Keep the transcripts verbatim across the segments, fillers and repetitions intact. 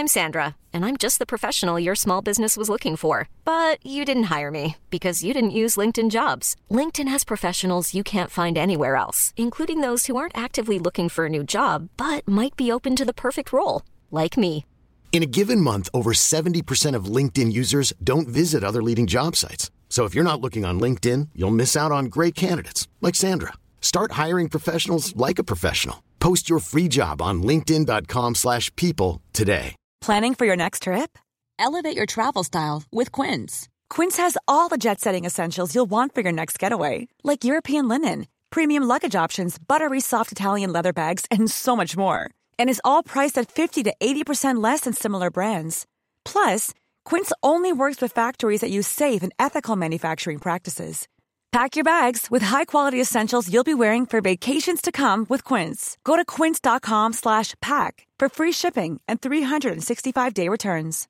I'm Sandra, and I'm just the professional your small business was looking for. But you didn't hire me because you didn't use LinkedIn Jobs. LinkedIn has professionals you can't find anywhere else, including those who aren't actively looking for a new job, but might be open to the perfect role, like me. In a given month, over seventy percent of LinkedIn users don't visit other leading job sites. So if you're not looking on LinkedIn, you'll miss out on great candidates like Sandra. Start hiring professionals like a professional. Post your free job on linkedin dot com slash people today. Planning for your next trip? Elevate your travel style with Quince. Quince has all the jet-setting essentials you'll want for your next getaway, like European linen, premium luggage options, buttery soft Italian leather bags, and so much more. And is all priced at fifty to eighty percent less than similar brands. Plus, Quince only works with factories that use safe and ethical manufacturing practices. Pack your bags with high-quality essentials you'll be wearing for vacations to come with Quince. Go to quince dot com slash pack for free shipping and three sixty-five day returns.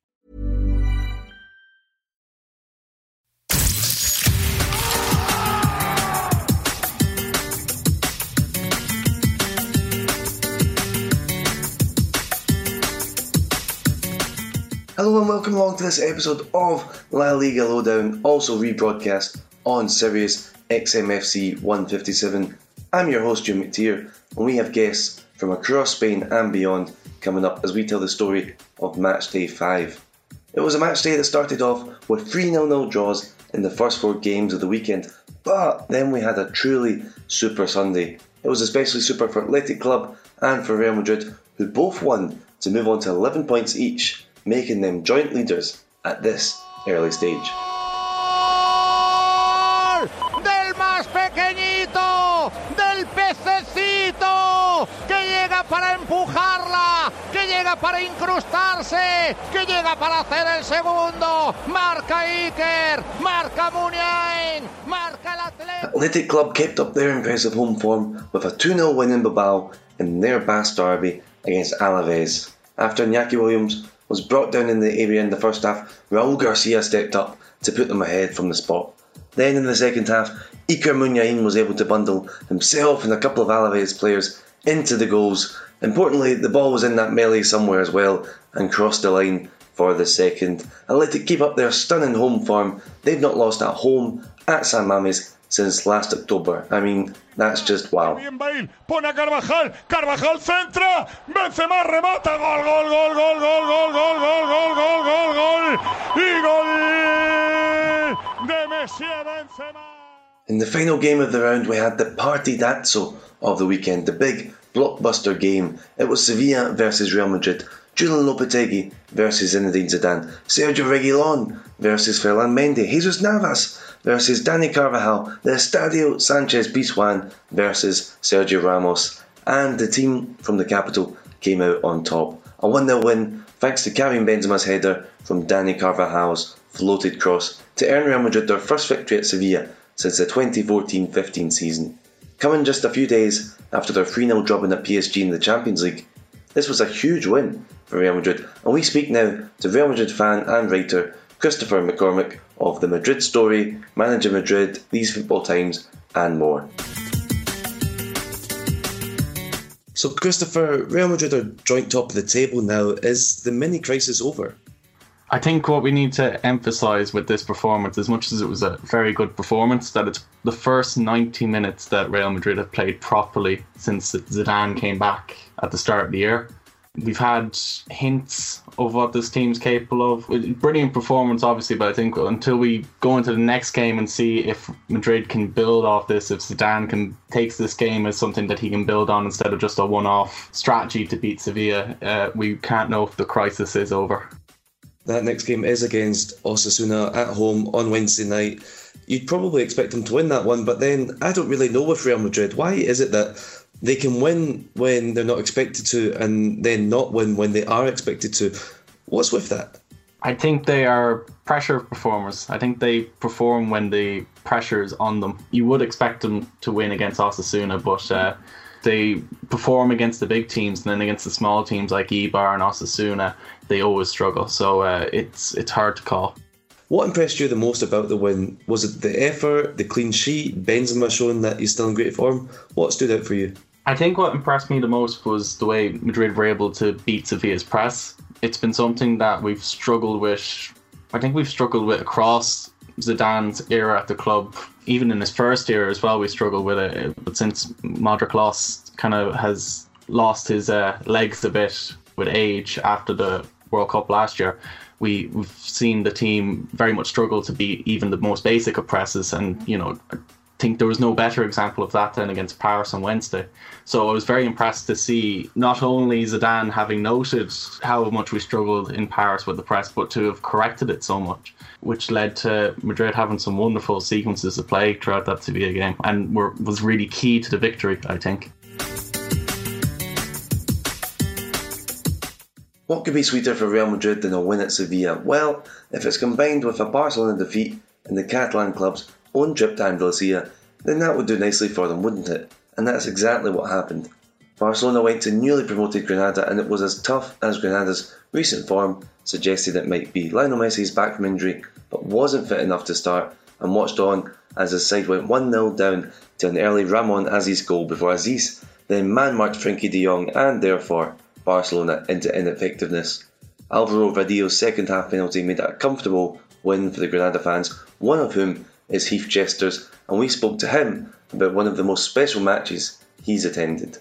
Hello and welcome along to this episode of La Liga Lowdown, also rebroadcast on Sirius X M F C one fifty-seven. I'm your host, Jim McTeer, and we have guests from across Spain and beyond coming up as we tell the story of Matchday five. It was a matchday that started off with three nil nil draws in the first four games of the weekend, but then we had a truly super Sunday. It was especially super for Athletic Club and for Real Madrid, who both won to move on to eleven points each, making them joint leaders at this early stage. Del más pequeñito, del pececito, que llega para empujarla, que llega para incrustarse, que llega para hacer el segundo. Marca Iker, marca Muniain, marca el Athletic. Athletic Club kept up their impressive home form with a two nil win in Bilbao in their Basque derby against Alaves. After Iñaki Williams was brought down in the area in the first half, Raul Garcia stepped up to put them ahead from the spot. Then in the second half, Iker Muniain was able to bundle himself and a couple of Alaves players into the goals. Importantly, the ball was in that melee somewhere as well and crossed the line for the second. Athletic keep up their stunning home form. They've not lost at home at San Mamés since last October. I mean, that's just wow. Bien Bale, pone a Carvajal, Carvajal centra, Benzema remata, gol, gol, gol, gol, gol, gol, gol, gol, gol, gol, gol, gol, y gol de Messi Benzema. In the final game of the round, we had the partidazo of the weekend, the big blockbuster game. It was Sevilla versus Real Madrid, Julian Lopetegui versus Zinedine Zidane, Sergio Reguilon versus Ferland Mendy, Jesus Navas versus Dani Carvajal, the Estadio Sanchez Pizjuan versus Sergio Ramos, and the team from the capital came out on top. A one nil win thanks to Karim Benzema's header from Dani Carvajal's floated cross to earn Real Madrid their first victory at Sevilla since the twenty fourteen fifteen season. Coming just a few days after their three nil drubbing at P S G in the Champions League, this was a huge win for Real Madrid, and we speak now to Real Madrid fan and writer Christopher McCormick of The Madrid Story, Manager Madrid, These Football Times and more. So Christopher, Real Madrid are joint top of the table now. Is the mini crisis over? I think what we need to emphasise with this performance, as much as it was a very good performance, that it's the first ninety minutes that Real Madrid have played properly since Zidane came back at the start of the year. We've had hints of what this team's capable of. Brilliant performance, obviously, but I think until we go into the next game and see if Madrid can build off this, if Zidane can takes this game as something that he can build on instead of just a one-off strategy to beat Sevilla, uh, we can't know if the crisis is over. That next game is against Osasuna at home on Wednesday night. You'd probably expect them to win that one, but then I don't really know with Real Madrid. Why is it that they can win when they're not expected to and then not win when they are expected to? What's with that? I think they are pressure performers. I think they perform when the pressure is on them. You would expect them to win against Osasuna, but uh, they perform against the big teams, and then against the small teams like Eibar and Osasuna, they always struggle. So uh, it's it's hard to call. What impressed you the most about the win? Was it the effort, the clean sheet, Benzema showing that he's still in great form? What stood out for you? I think what impressed me the most was the way Madrid were able to beat Sevilla's press. it's been something that we've struggled with. I think we've struggled with across Zidane's era at the club. Even in his first year as well, we struggled with it. But since Modric lost, kind of has lost his uh, legs a bit with age after the World Cup last year, we, we've seen the team very much struggle to be even the most basic of presses. And, you know, I think there was no better example of that than against Paris on Wednesday. So I was very impressed to see not only Zidane having noted how much we struggled in Paris with the press, but to have corrected it so much, which led to Madrid having some wonderful sequences of play throughout that Sevilla game, and were, was really key to the victory, I think. What could be sweeter for Real Madrid than a win at Sevilla? Well, if it's combined with a Barcelona defeat in the Catalan club's own trip to Andalusia, then that would do nicely for them, wouldn't it? And that's exactly what happened. Barcelona went to newly promoted Granada, and it was as tough as Granada's recent form suggested it might be. Lionel Messi's back from injury, but wasn't fit enough to start, and watched on as his side went one nil down to an early Ramon Aziz goal before Aziz then man-marked Frenkie de Jong, and therefore Barcelona into ineffectiveness. Alvaro Vadillo's second half penalty made it a comfortable win for the Granada fans, one of whom is Heath Chester's, and we spoke to him about one of the most special matches he's attended.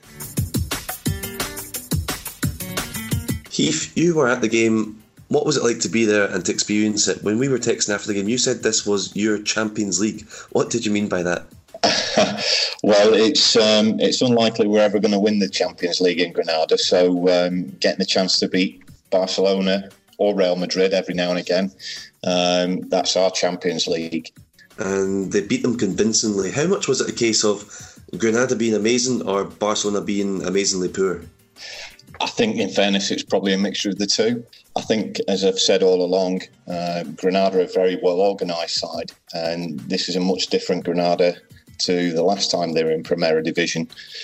Heath, you were at the game. What was it like to be there and to experience it? When we were texting after the game, you said this was your Champions League. What did you mean by that? Well, it's um, it's unlikely we're ever going to win the Champions League in Granada, so um, getting a chance to beat Barcelona or Real Madrid every now and again, um, that's our Champions League. And they beat them convincingly. How much was it a case of Granada being amazing or Barcelona being amazingly poor? I think, in fairness, it's probably a mixture of the two. I think, as I've said all along, uh, Granada are a very well-organised side, and this is a much different Granada to the last time they were in Primera Division.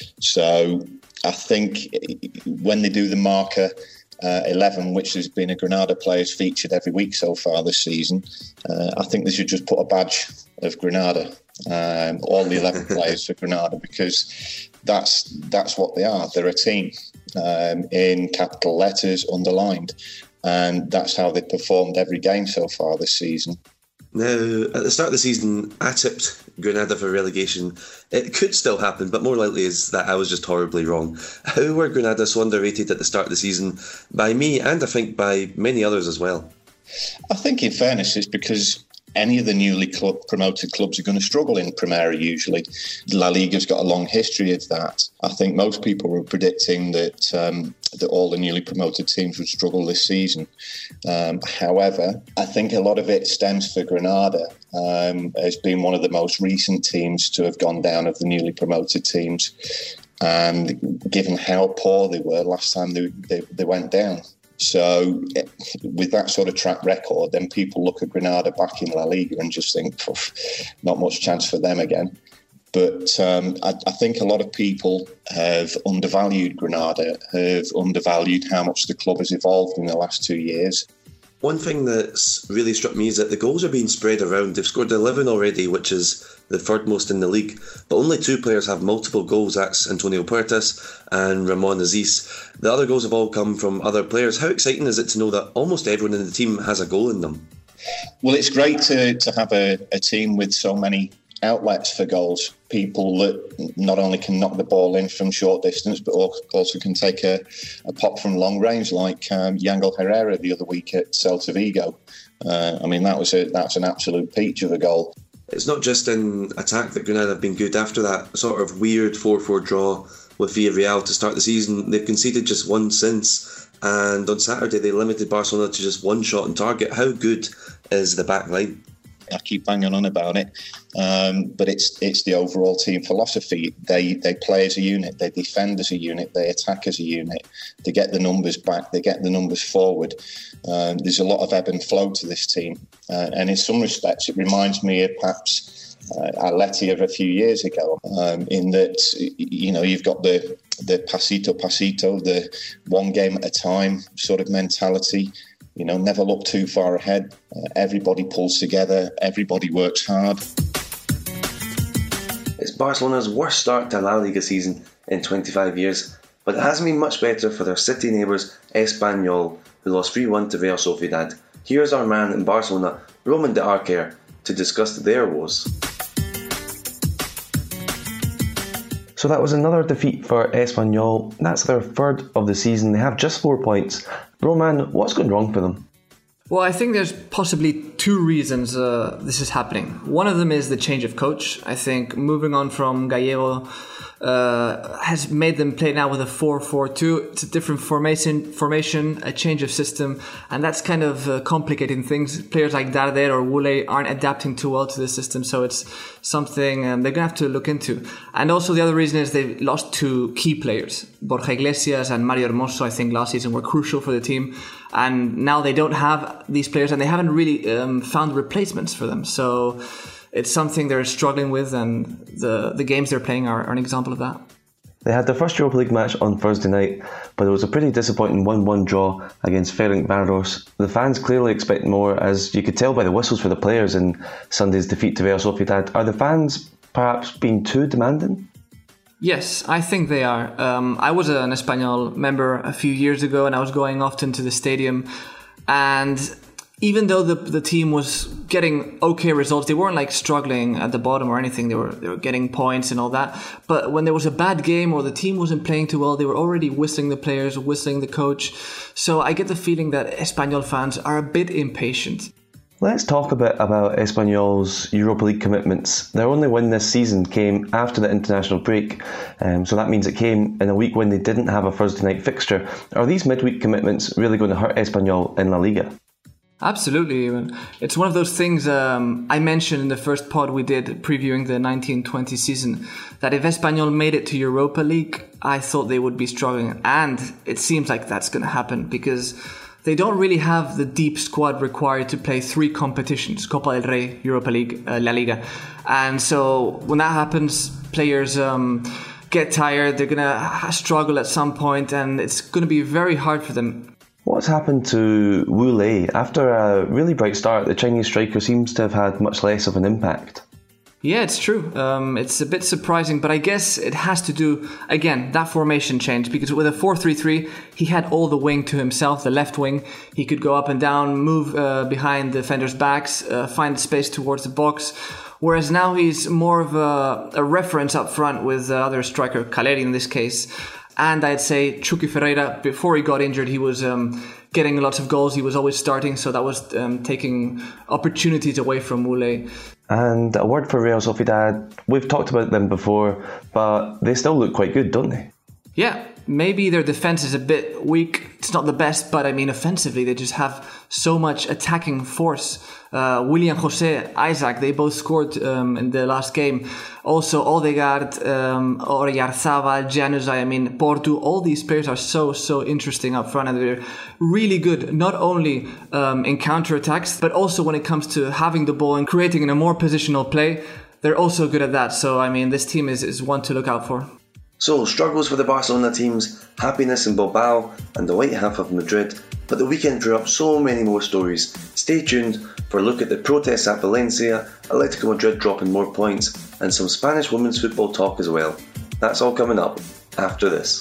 So I think when they do the marker uh, eleven, which has been a Granada players featured every week so far this season, uh, I think they should just put a badge of Granada, um, all the eleven players for Granada, because that's that's what they are. They're a team um, in capital letters underlined, and that's how they performed every game so far this season. Now, at the start of the season, I tipped Granada for relegation. It could still happen, but more likely is that I was just horribly wrong. How were Granada so underrated at the start of the season? By me, and I think by many others as well. I think, in fairness, it's because any of the newly club promoted clubs are going to struggle in Primera usually. La Liga's got a long history of that. I think most people were predicting that um, that all the newly promoted teams would struggle this season. Um, however, I think a lot of it stems for Granada um, as being one of the most recent teams to have gone down of the newly promoted teams. And given how poor they were last time they, they, they went down. So with that sort of track record, then people look at Granada back in La Liga and just think, not much chance for them again. But um, I, I think a lot of people have undervalued Granada, have undervalued how much the club has evolved in the last two years. One thing that's really struck me is that the goals are being spread around. They've scored eleven already, which is the third most in the league, but only two players have multiple goals. That's Antonio Puertas and Ramon Aziz. The other goals have all come from other players. How exciting is it to know that almost everyone in the team has a goal in them? Well, it's great to, to have a, a team with so many outlets for goals. People that not only can knock the ball in from short distance, but also can take a, a pop from long range, like um, Yangel Herrera the other week at Celta Vigo. Uh, I mean, that was a, that's an absolute peach of a goal. It's not just in attack that Granada have been good. After that sort of weird four four draw with Villarreal to start the season, they've conceded just one since, and on Saturday they limited Barcelona to just one shot on target. How good is the back line? I keep banging on about it, um, but it's it's the overall team philosophy. They they play as a unit, they defend as a unit, they attack as a unit. They get the numbers back, they get the numbers forward. Um, there's a lot of ebb and flow to this team, uh, and in some respects, it reminds me of perhaps uh, Atleti of a few years ago. Um, in that, you know, you've got the the pasito pasito, the one game at a time sort of mentality. You know, never look too far ahead. Uh, everybody pulls together. Everybody works hard. It's Barcelona's worst start to a La Liga season in twenty-five years, but it hasn't been much better for their city neighbours Espanyol, who lost three one to Real Sociedad. Here's our man in Barcelona, Roman de Arquer, to discuss their woes. So that was another defeat for Espanyol. That's their third of the season. They have just four points. Roman, what's going wrong for them? Well, I think there's possibly two reasons uh, this is happening. One of them is the change of coach. I think moving on from Gallego uh, has made them play now with a four four two. It's a different formation, formation, a change of system, and that's kind of uh, complicating things. Players like Darder or Wule aren't adapting too well to the system, so it's something um, they're going to have to look into. And also the other reason is they've lost two key players. Borja Iglesias and Mario Hermoso, I think last season were crucial for the team, and now they don't have these players and they haven't really um, found replacements for them. So it's something they're struggling with, and the, the games they're playing are, are an example of that. They had their first Europa League match on Thursday night, but it was a pretty disappointing one one draw against Ferencváros. The fans clearly expect more, as you could tell by the whistles for the players in Sunday's defeat to Real Sociedad. Are the fans perhaps being too demanding? Yes, I think they are. Um, I was an Espanyol member a few years ago, and I was going often to the stadium, and even though the the team was getting okay results, they weren't like struggling at the bottom or anything. They were they were getting points and all that. But when there was a bad game or the team wasn't playing too well, they were already whistling the players, whistling the coach. So I get the feeling that Espanyol fans are a bit impatient. Let's talk a bit about Espanyol's Europa League commitments. Their only win this season came after the international break, um, so that means it came in a week when they didn't have a Thursday night fixture. Are these midweek commitments really going to hurt Espanyol in La Liga? Absolutely. It's one of those things um, I mentioned in the first pod we did previewing the nineteen twenty season, that if Espanyol made it to Europa League, I thought they would be struggling. And it seems like that's going to happen because they don't really have the deep squad required to play three competitions, Copa del Rey, Europa League, uh, La Liga. And so when that happens, players um, get tired, they're going to struggle at some point, and it's going to be very hard for them. What's happened to Wu Lei? After a really bright start, the Chinese striker seems to have had much less of an impact. Yeah, it's true. Um, it's a bit surprising, but I guess it has to do, again, that formation change, because with a four three three, he had all the wing to himself, the left wing. He could go up and down, move uh, behind the defenders' backs, uh, find space towards the box. Whereas now he's more of a, a reference up front with the other striker, Caleri in this case. And I'd say Chucky Ferreira, before he got injured, he was um, getting lots of goals. He was always starting, so that was um, taking opportunities away from Wu Lei. And a word for Real Sociedad. We've talked about them before, but they still look quite good, don't they? Yeah, maybe their defense is a bit weak. It's not the best, but I mean, offensively, they just have so much attacking force. Uh, William Jose, Isaac, they both scored um, in the last game. Also, Odegaard, um, Oyarzabal, Januzaj, I mean, Portu, all these players are so, so interesting up front, and they're really good, not only um, in counter-attacks, but also when it comes to having the ball and creating in a more positional play. They're also good at that. So, I mean, this team is, is one to look out for. So, struggles for the Barcelona teams, happiness in Bilbao and the white half of Madrid, but the weekend drew up so many more stories. Stay tuned for a look at the protests at Valencia, Atletico Madrid dropping more points, and some Spanish women's football talk as well. That's all coming up after this.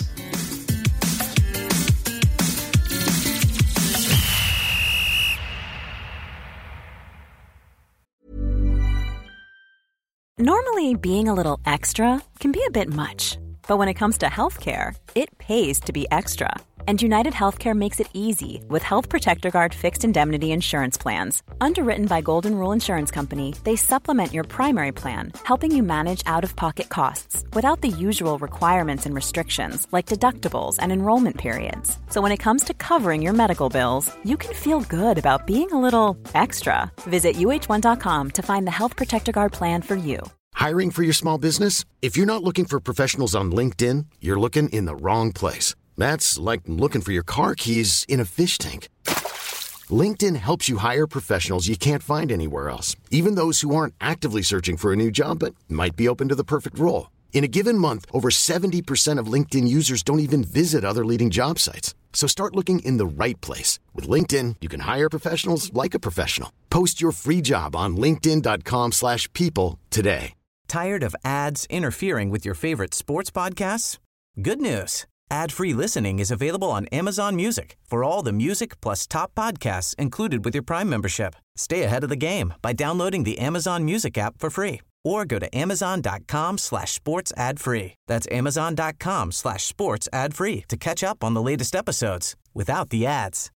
Normally, being a little extra can be a bit much. But when it comes to healthcare, it pays to be extra. And United Healthcare makes it easy with Health Protector Guard fixed indemnity insurance plans. Underwritten by Golden Rule Insurance Company, they supplement your primary plan, helping you manage out-of-pocket costs without the usual requirements and restrictions like deductibles and enrollment periods. So when it comes to covering your medical bills, you can feel good about being a little extra. Visit U H one dot com to find the Health Protector Guard plan for you. Hiring for your small business? If you're not looking for professionals on LinkedIn, you're looking in the wrong place. That's like looking for your car keys in a fish tank. LinkedIn helps you hire professionals you can't find anywhere else, even those who aren't actively searching for a new job but might be open to the perfect role. In a given month, over seventy percent of LinkedIn users don't even visit other leading job sites. So start looking in the right place. With LinkedIn, you can hire professionals like a professional. Post your free job on linkedin dot com slash people today. Tired of ads interfering with your favorite sports podcasts? Good news. Ad-free listening is available on Amazon Music for all the music plus top podcasts included with your Prime membership. Stay ahead of the game by downloading the Amazon Music app for free or go to amazon.com slash sports ad free. That's amazon.com slash sports ad free to catch up on the latest episodes without the ads.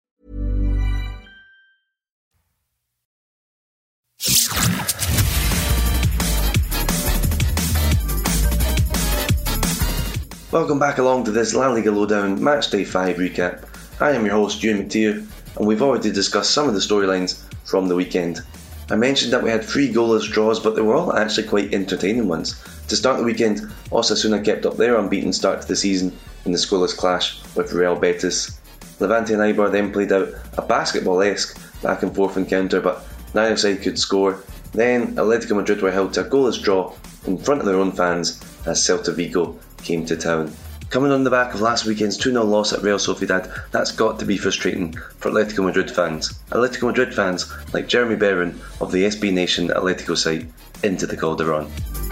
Welcome back along to this La Liga Lowdown Matchday five recap. I am your host, Ewan McTeer, and we've already discussed some of the storylines from the weekend. I mentioned that we had three goalless draws, but they were all actually quite entertaining ones. To start the weekend, Osasuna kept up their unbeaten start to the season in the scoreless clash with Real Betis. Levante and Eibar then played out a basketball-esque back and forth encounter, but neither side could score. Then Atletico Madrid were held to a goalless draw in front of their own fans as Celta Vigo came to town. Coming on the back of last weekend's two nil loss at Real Sociedad, that's got to be frustrating for Atletico Madrid fans. Atletico Madrid fans like Jeremy Berrin of the S B Nation Atletico site into the Calderon.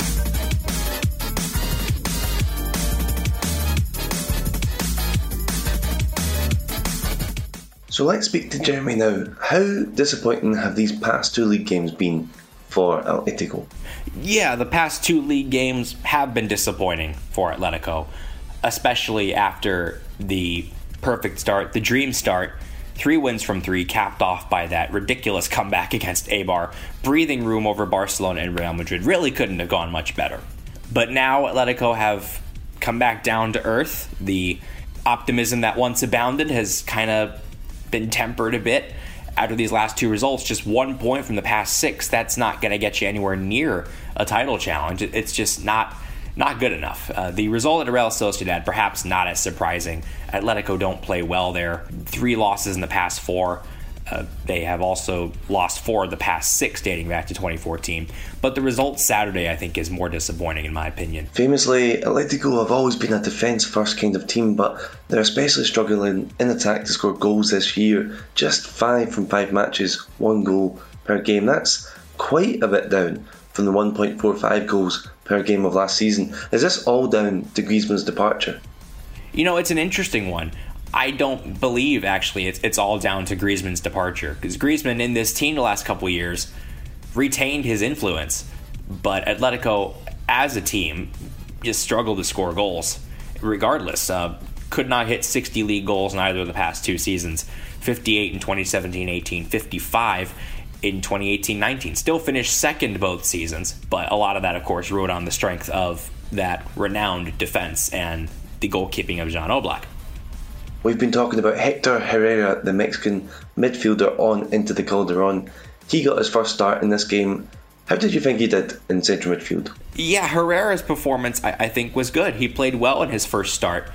So let's speak to Jeremy now. How disappointing have these past two league games been for Atletico? Yeah, the past two league games have been disappointing for Atletico, especially after the perfect start, the dream start, three wins from three, capped off by that ridiculous comeback against Eibar. Breathing room over Barcelona and Real Madrid really couldn't have gone much better. But now Atletico have come back down to earth. The optimism that once abounded has kind of been tempered a bit after these last two results. Just one point from the past six, that's not going to get you anywhere near a title challenge. It's just not not good enough. Uh, the result at Real Sociedad, perhaps not as surprising. Atletico don't play well there. Three losses in the past four. Uh, they have also lost four of the past six dating back to twenty fourteen. But the result Saturday, I think, is more disappointing in my opinion. Famously, Atletico have always been a defence-first kind of team, but they're especially struggling in attack to score goals this year. Just five from five matches, one goal per game. That's quite a bit down from the one point four five goals per game of last season. Is this all down to Griezmann's departure? You know, it's an interesting one. I don't believe, actually, it's, it's all down to Griezmann's departure. Because Griezmann, in this team the last couple of years, retained his influence. But Atletico, as a team, just struggled to score goals. Regardless, uh, could not hit sixty league goals in either of the past two seasons. fifty-eight in twenty seventeen eighteen, fifty-five in twenty eighteen nineteen. Still finished second both seasons, but a lot of that, of course, rode on the strength of that renowned defense and the goalkeeping of Jan Oblak. We've been talking about Hector Herrera, the Mexican midfielder, on into the Calderon. He got his first start in this game. How did you think he did in central midfield? Yeah, Herrera's performance, I, I think, was good. He played well in his first start.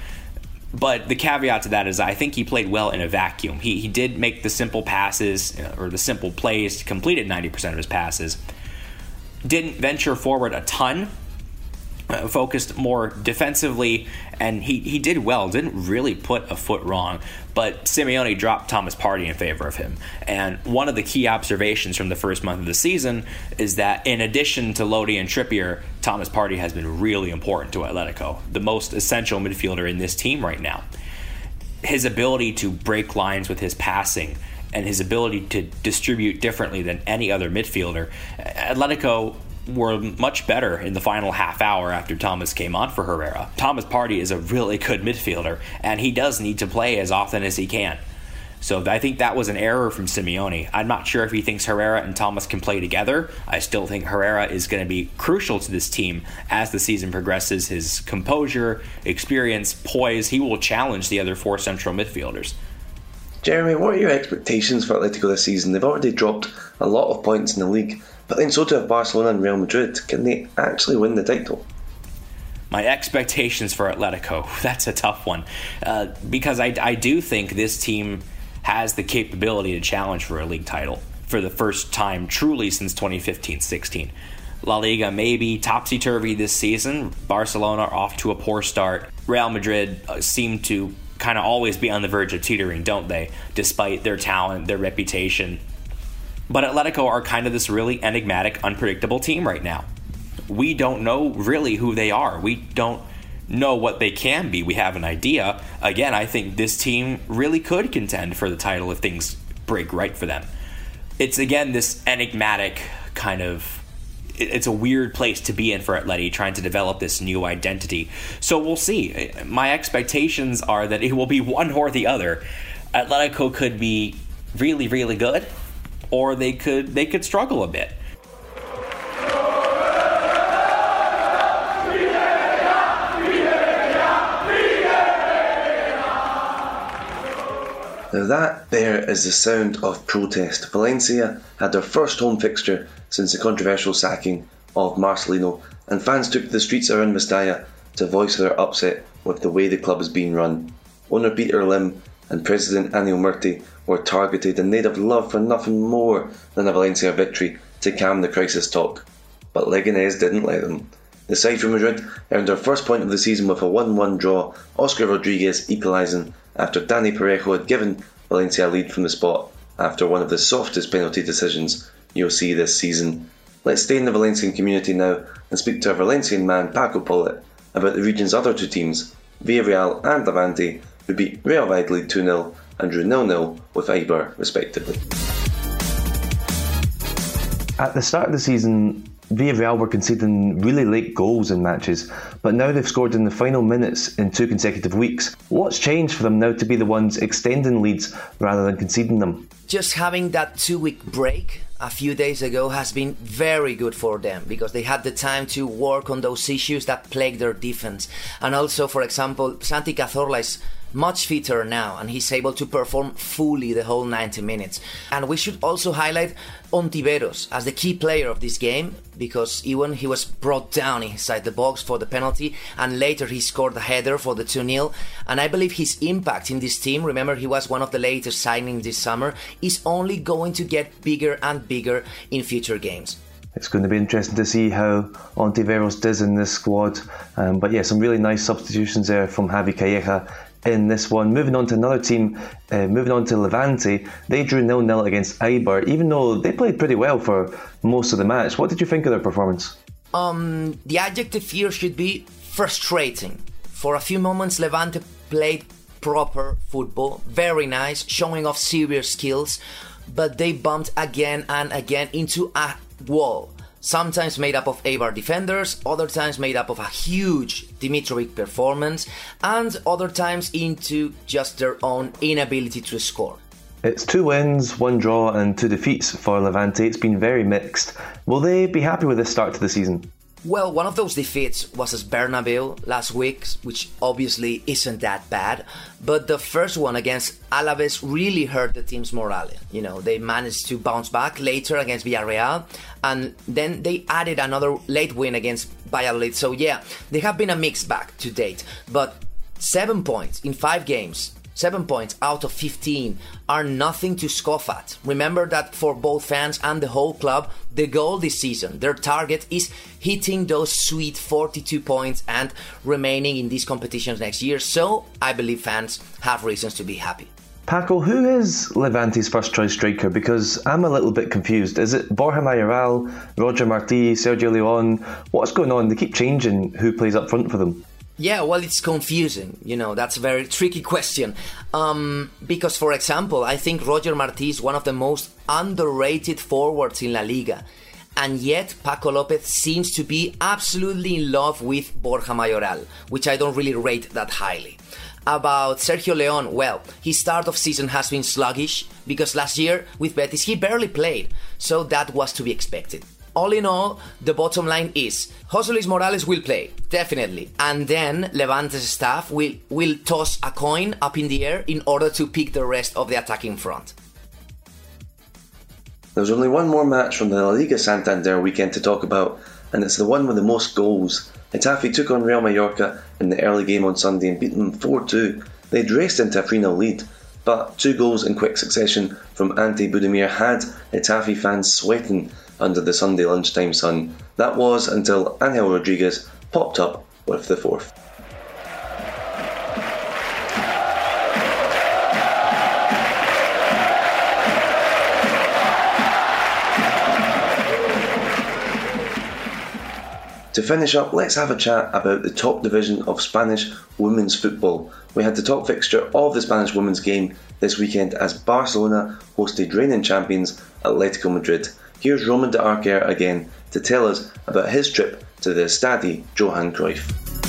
But the caveat to that is I think he played well in a vacuum. He he did make the simple passes, or the simple plays, completed ninety percent of his passes. Didn't venture forward a ton. Uh, focused more defensively, and he, he did well, didn't really put a foot wrong, but Simeone dropped Thomas Partey in favor of him. And one of the key observations from the first month of the season is that in addition to Lodi and Trippier, Thomas Partey has been really important to Atletico, the most essential midfielder in this team right now. His ability to break lines with his passing and his ability to distribute differently than any other midfielder, Atletico were much better in the final half hour after Thomas came on for Herrera. Thomas Partey is a really good midfielder, and he does need to play as often as he can. So I think that was an error from Simeone. I'm not sure if he thinks Herrera and Thomas can play together. I still think Herrera is going to be crucial to this team as the season progresses. His composure, experience, poise, he will challenge the other four central midfielders. Jeremy, what are your expectations for Atletico this season? They've already dropped a lot of points in the league, but then so too have Barcelona and Real Madrid. Can they actually win the title? My expectations for Atletico, that's a tough one. Uh, because I, I do think this team has the capability to challenge for a league title for the first time truly since twenty fifteen sixteen. La Liga may be topsy-turvy this season. Barcelona are off to a poor start. Real Madrid uh, seem to kind of always be on the verge of teetering, don't they? Despite their talent, their reputation. But Atletico are kind of this really enigmatic, unpredictable team right now. We don't know really who they are. We don't know what they can be. We have an idea. Again, I think this team really could contend for the title if things break right for them. It's, again, this enigmatic kind of... It's a weird place to be in for Atleti, trying to develop this new identity. So we'll see. My expectations are that it will be one or the other. Atletico could be really, really good, or they could they could struggle a bit. Now that there is the sound of protest. Valencia had their first home fixture since the controversial sacking of Marcelino, and fans took to the streets around Mestalla to voice their upset with the way the club is being run. Owner Peter Lim and President Anil Murti were targeted, and they'd have loved for nothing more than a Valencia victory to calm the crisis talk. But Leganés didn't let them. The side from Madrid earned their first point of the season with a one one draw, Oscar Rodriguez equalising after Dani Parejo had given Valencia a lead from the spot after one of the softest penalty decisions you'll see this season. Let's stay in the Valencian community now and speak to a Valencian man, Paco Polit, about the region's other two teams, Villarreal and Levante, who beat Real Valladolid two nil and drew nil nil with Eibar, respectively. At the start of the season, Villarreal were conceding really late goals in matches, but now they've scored in the final minutes in two consecutive weeks. What's changed for them now to be the ones extending leads rather than conceding them? Just having that two-week break a few days ago has been very good for them, because they had the time to work on those issues that plague their defense. And also, for example, Santi Cazorla is much fitter now, and he's able to perform fully the whole ninety minutes. And we should also highlight Ontiveros as the key player of this game, because even he was brought down inside the box for the penalty, and later he scored a header for the two nil. And I believe his impact in this team, remember he was one of the latest signings this summer, is only going to get bigger and bigger in future games. It's going to be interesting to see how Ontiveros does in this squad. Um, but yeah, some really nice substitutions there from Javi Calleja in this one. Moving on to another team, uh, moving on to Levante, they drew nil nil against Eibar, even though they played pretty well for most of the match. What did you think of their performance? Um, the adjective here should be frustrating. For a few moments, Levante played proper football, very nice, showing off serious skills, but they bumped again and again into a wall. Sometimes made up of Eibar defenders, other times made up of a huge Dimitrovic performance, and other times into just their own inability to score. It's two wins, one draw and two defeats for Levante. It's been very mixed. Will they be happy with this start to the season? Well, one of those defeats was at Bernabeu last week, which obviously isn't that bad. But the first one against Alaves really hurt the team's morale. You know, they managed to bounce back later against Villarreal, and then they added another late win against Valladolid. So yeah, they have been a mixed bag to date. But seven points in five games, seven points out of fifteen are nothing to scoff at. Remember that for both fans and the whole club, the goal this season, their target is hitting those sweet forty-two points and remaining in these competitions next year. So I believe fans have reasons to be happy. Paco, who is Levante's first choice striker? Because I'm a little bit confused. Is it Borja Mayoral, Roger Martí, Sergio León? What's going on? They keep changing who plays up front for them. Yeah, well, it's confusing. You know, that's a very tricky question. Um, because, for example, I think Roger Martí is one of the most underrated forwards in La Liga. And yet, Paco López seems to be absolutely in love with Borja Mayoral, which I don't really rate that highly. About Sergio León, well, his start of season has been sluggish, because last year with Betis he barely played, so that was to be expected. All in all, the bottom line is José Luis Morales will play, definitely. And then Levante's staff will, will toss a coin up in the air in order to pick the rest of the attacking front. There's only one more match from the La Liga Santander weekend to talk about, and it's the one with the most goals. Getafe took on Real Mallorca in the early game on Sunday and beat them four two. They'd raced into a three nil lead, but two goals in quick succession from Ante Budimir had Getafe fans sweating under the Sunday lunchtime sun. That was until Angel Rodriguez popped up with the fourth. To finish up, let's have a chat about the top division of Spanish women's football. We had the top fixture of the Spanish women's game this weekend as Barcelona hosted reigning champions Atletico Madrid. Here's Roman de Arquer again to tell us about his trip to the Estadi Johan Cruyff.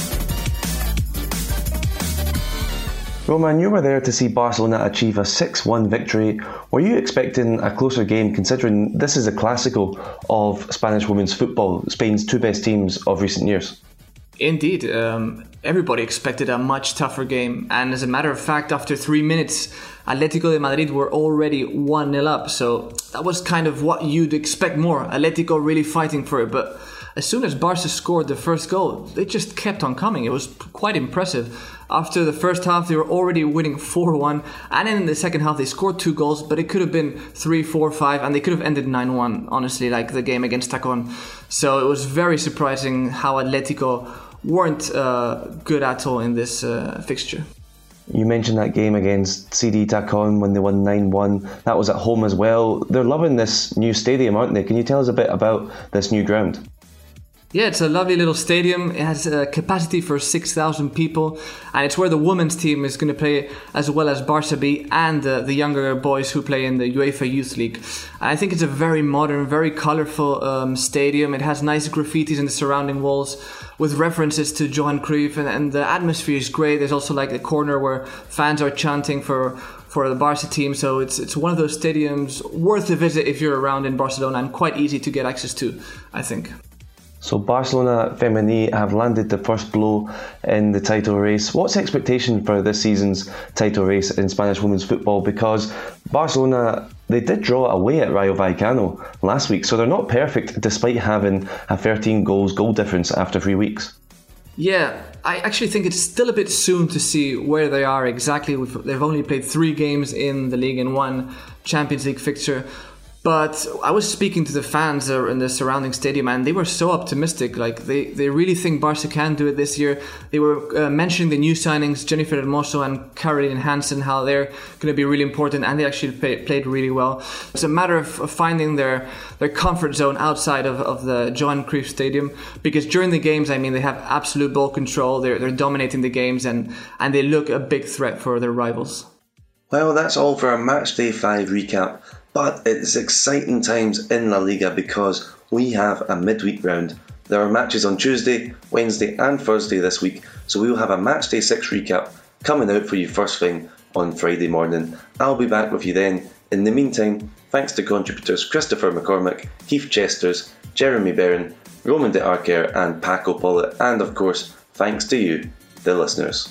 Roman, you were there to see Barcelona achieve a six one victory. Were you expecting a closer game, considering this is a Clásico of Spanish women's football, Spain's two best teams of recent years? Indeed, um, everybody expected a much tougher game, and as a matter of fact, after three minutes, Atletico de Madrid were already one nil up, so that was kind of what you'd expect more, Atletico really fighting for it, but as soon as Barca scored the first goal, they just kept on coming. It was quite impressive. After the first half, they were already winning four one, and in the second half, they scored two goals, but it could have been three, four, five, and they could have ended nine one, honestly, like the game against Tacon. So it was very surprising how Atletico weren't uh, good at all in this uh, fixture. You mentioned that game against C D Tacon when they won nine one. That was at home as well. They're loving this new stadium, aren't they? Can you tell us a bit about this new ground? Yeah, it's a lovely little stadium. It has a capacity for six thousand people, and it's where the women's team is going to play, as well as Barça B and uh, the younger boys who play in the UEFA Youth League. And I think it's a very modern, very colourful um, stadium. It has nice graffitis in the surrounding walls with references to Johan Cruyff, and, and the atmosphere is great. There's also like the corner where fans are chanting for for the Barca team, so it's it's one of those stadiums worth a visit if you're around in Barcelona, and quite easy to get access to, I think. So Barcelona Femení have landed the first blow in the title race. What's the expectation for this season's title race in Spanish women's football? Because Barcelona, they did draw away at Rayo Vallecano last week, so they're not perfect despite having a thirteen goals goal difference after three weeks. Yeah, I actually think it's still a bit soon to see where they are exactly. They've only played three games in the league and one Champions League fixture. But I was speaking to the fans in the surrounding stadium, and they were so optimistic. Like they, they really think Barca can do it this year. They were uh, mentioning the new signings, Jennifer Hermoso and Caroline Hansen, how they're going to be really important, and they actually play, played really well. It's a matter of, of finding their their comfort zone outside of, of the Johan Cruyff Stadium, because during the games, I mean, they have absolute ball control. They're they're dominating the games, and and they look a big threat for their rivals. Well, that's all for our Match Day five recap. But it's exciting times in La Liga because we have a midweek round. There are matches on Tuesday, Wednesday and Thursday this week, so we will have a Match Day six recap coming out for you first thing on Friday morning. I'll be back with you then. In the meantime, thanks to contributors Christopher McCormick, Keith Chesters, Jeremy Barron, Roman de Arquer and Paco Pollitt, and of course, thanks to you, the listeners.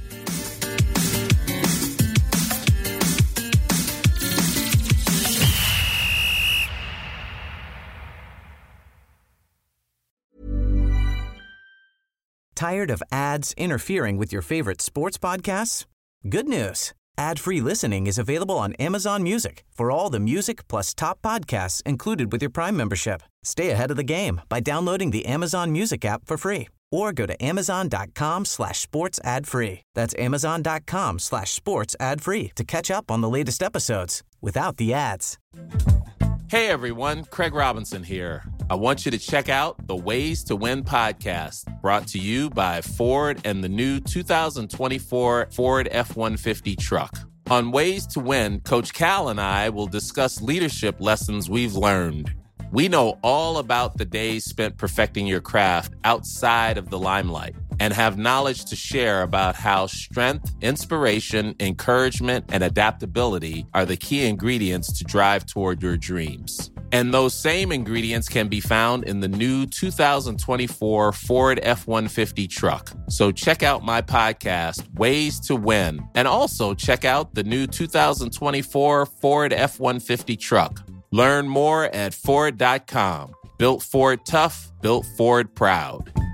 Tired of ads interfering with your favorite sports podcasts? Good news. Ad-free listening is available on Amazon Music for all the music plus top podcasts included with your Prime membership. Stay ahead of the game by downloading the Amazon Music app for free or go to amazon.com slash sports ad free. That's amazon.com slash sports ad free to catch up on the latest episodes without the ads. Hey everyone, Craig Robinson here. I want you to check out the Ways to Win podcast, brought to you by Ford and the new two thousand twenty-four Ford F one fifty truck. On Ways to Win, Coach Cal and I will discuss leadership lessons we've learned. We know all about the days spent perfecting your craft outside of the limelight and have knowledge to share about how strength, inspiration, encouragement, and adaptability are the key ingredients to drive toward your dreams. And those same ingredients can be found in the new two thousand twenty-four Ford F one fifty truck. So check out my podcast, Ways to Win, and also check out the new two thousand twenty-four Ford F one fifty truck. Learn more at Ford dot com. Built Ford tough, built Ford proud.